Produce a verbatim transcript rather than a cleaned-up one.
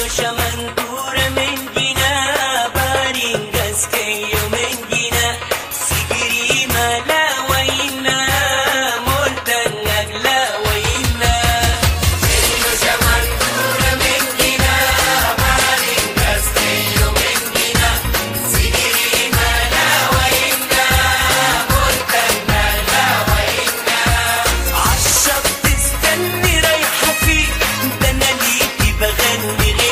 Shamantura mengina baringas kayo mengina sigiri malawaina multan naglawaina Kayo Shamantura mengina baringas kayo mengina sigiri malawaina multan naglawaina عالشط استني رايحة فيك ده انا ليكي بغني غير